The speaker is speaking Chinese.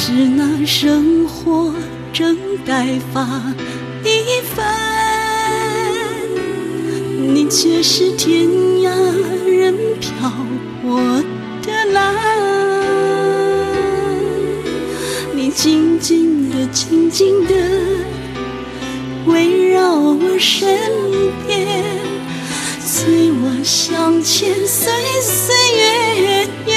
是那生活正待发一番，你却是天涯任漂泊的蓝。你静静地静静地围绕我身边，随我向前，岁岁月